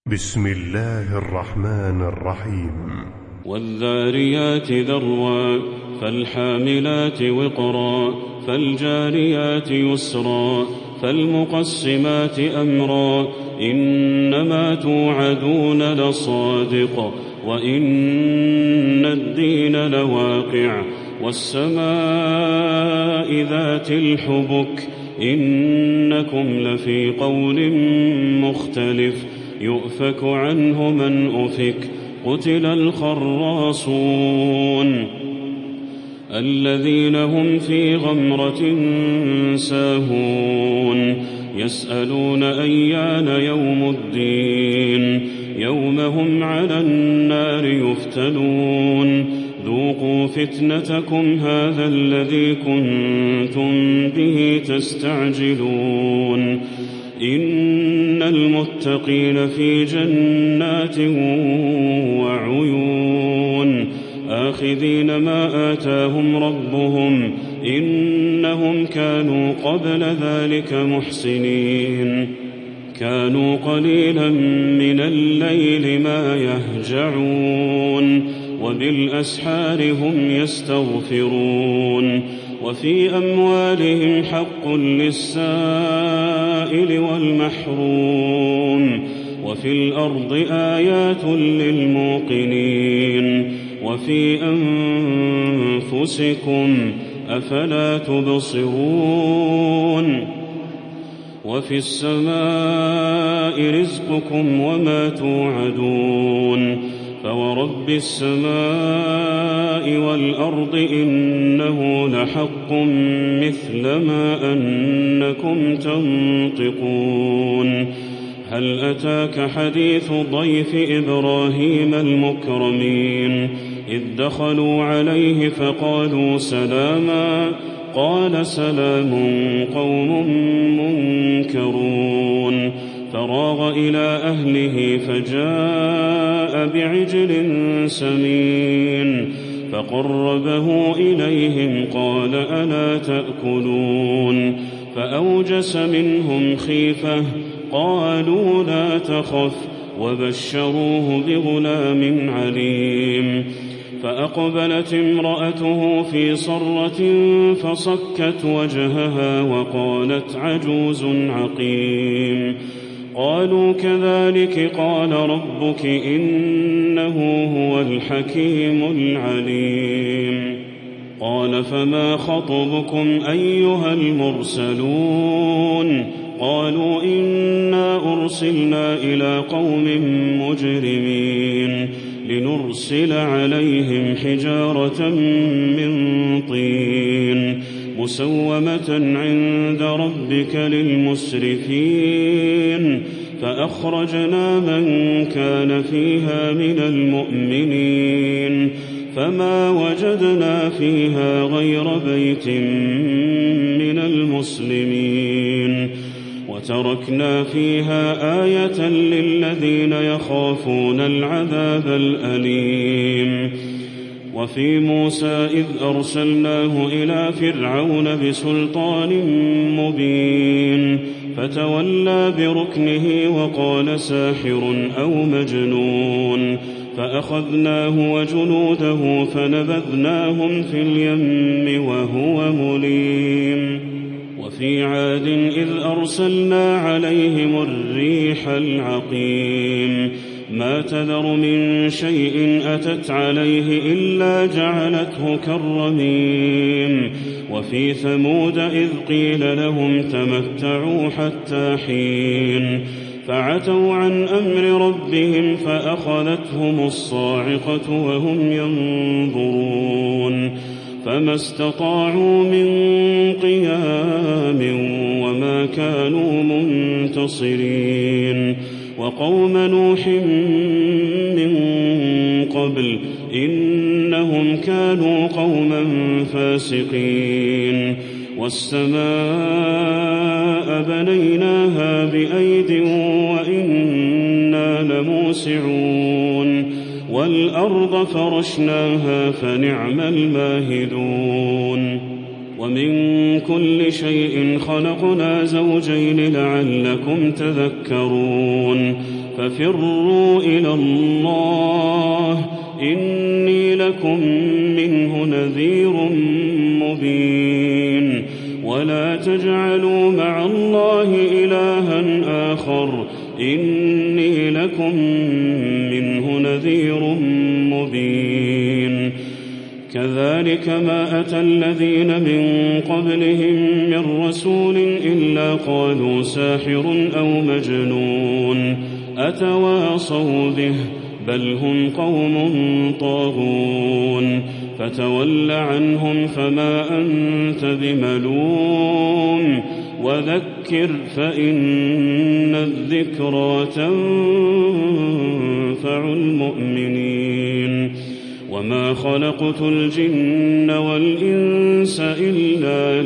بسم الله الرحمن الرحيم. والذاريات ذروا فالحاملات وقرا فالجاريات يسرا فالمقسمات أمرا إنما توعدون لصادق وإن الدين لواقع والسماء ذات الحبك إنكم لفي قول مختلف يؤفك عنه من أفك قتل الخراصون الذين هم في غمرة ساهون يسألون أيان يوم الدين يوم هم على النار يفتنون ذوقوا فتنتكم هذا الذي كنتم به تستعجلون إن المتقين في جنات وعيون آخذين ما آتاهم ربهم إنهم كانوا قبل ذلك محسنين كانوا قليلا من الليل ما يهجعون وبالأسحار هم يستغفرون وفي أموالهم حق للسائل والمحروم وفي الأرض آيات للموقنين وفي أنفسكم أفلا تبصرون وفي السماء رزقكم وما توعدون فورب السماء والأرض إنه لحق مثل ما أنكم تنطقون هل أتاك حديث ضيف إبراهيم المكرمين إذ دخلوا عليه فقالوا سلاما قال سلام قوم منكرون فراغ إلى أهله فجاء بعجل سمين فقربه إليهم قال ألا تأكلون فأوجس منهم خيفة قالوا لا تخف وبشروه بغلام عليم فأقبلت امرأته في صرة فصكت وجهها وقالت عجوز عقيم قالوا كذلك قال ربك إنه هو الحكيم العليم قال فما خطبكم أيها المرسلون قالوا إنا أرسلنا إلى قوم مجرمين لنرسل عليهم حجارة من طين مسومة عند ربك للمسرفين فأخرجنا من كان فيها من المؤمنين فما وجدنا فيها غير بيت من المسلمين وتركنا فيها آية للذين يخافون العذاب الأليم وفي موسى إذ أرسلناه إلى فرعون بسلطان مبين فتولى بركنه وقال ساحر أو مجنون فأخذناه وجنوده فنبذناهم في اليم وهو مليم وفي عاد إذ أرسلنا عليهم الريح العقيم ما تذر من شيء أتت عليه إلا جعلته كالرميم وفي ثمود إذ قيل لهم تمتعوا حتى حين فعتوا عن أمر ربهم فأخذتهم الصاعقة وهم ينظرون فما استطاعوا من قيام وما كانوا منتصرين وقوم نوح من قبل إنهم كانوا قوما فاسقين والسماء بنيناها بأيد وإنا لموسعون والأرض فرشناها فنعم الماهدون ومن كل شيء خلقنا زوجين لعلكم تذكرون ففروا إلى الله إني لكم منه نذير مبين ولا تجعلوا مع الله إلها آخر إني لكم منه نذير مبين كذلك ما أتى الذين من قبلهم من رسول إلا قالوا ساحر أو مجنون أتواصوا به بل هم قوم طاغون فتول عنهم فما أنت بملوم وذكر فإن الذكرى تنفع المؤمنين وما خلقت الجن والإنس إلا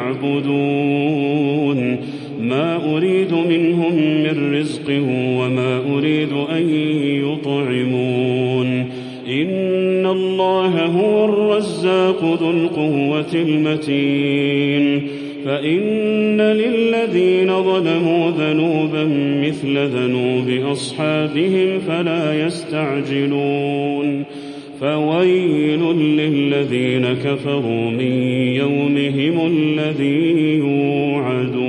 ليعبدون ما أريد منهم من رزق وما أريد أن يطعمون إن الله هو الرزاق ذو القوة المتين فإن للذين ظلموا ذنوبا مثل ذنوب أصحابهم فلا يستعجلون فويل للذين كفروا من يومهم الذي يوعدون